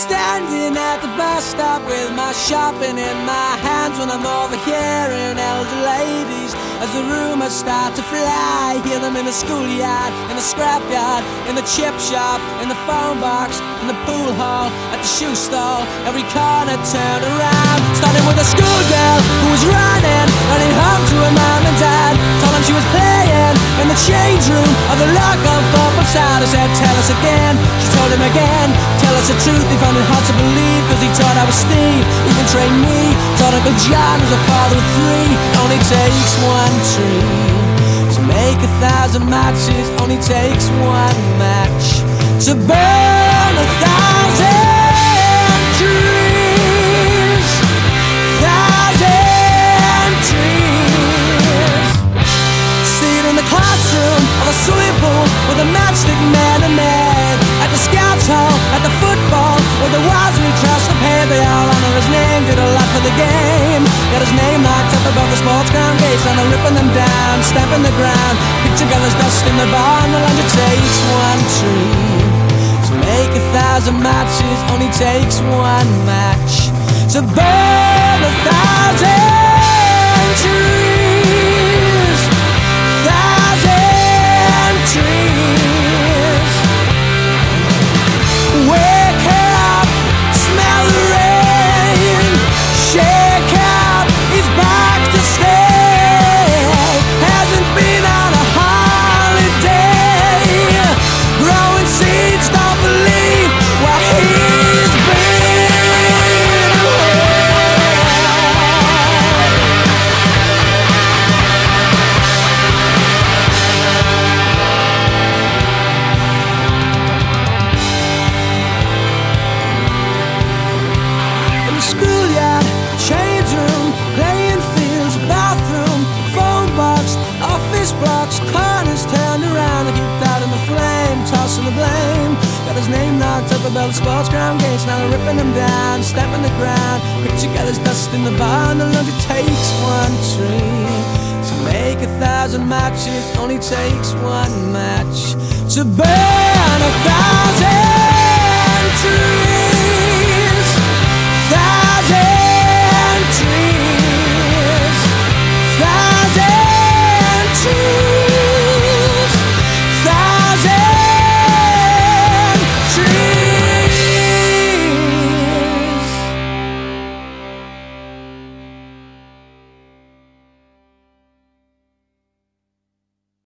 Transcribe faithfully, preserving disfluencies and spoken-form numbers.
Standing at the bus stop with my shopping in my hands when I'm overhearing elder ladies as the rumors start to fly. Hear them in the schoolyard, in the scrapyard, in the chip shop, in the phone box, in the pool hall, at the shoe stall. Every corner turned around, starting with a schoolgirl who was running, running home to her mom and dad. Told them she was playing in the change room of the local football side. I said, tell us again. She told him again, tell us the truth. He found it hard to believe, cause he thought I was Steve. Even trained me, thought Uncle John was a father of three. Only takes one tree to make a thousand matches. Only takes one match to burn a thousand trees. Thousand trees. See it in the classroom of a swimming pool with a matchstick man and man. At the scouts hall, at the football, with the wives we trust to pay. They all honor his name, did a lot for the game. Got his name locked up above the sports ground gates, and they're ripping them down, stamping the ground. Picture colors dust in the barn. The land it takes one tree to make a thousand matches. Only takes one match to burn a thousand trees. Thousand trees. Wake up, smell the rain. Shake up, he's back to stay. Hasn't been on a holiday. Growing seeds, don't believe what he's been away. In the schoolyard, change room, playing fields, bathroom, phone box, office blocks, corners turned around. I keep out in the flame, tossing the blame. Got his name knocked up above the sports ground gates. Now they're ripping him down, stamping the ground. Picture gathers dust in the barn. The longer takes one tree to make a thousand matches. Only takes one match to burn a thousand trees.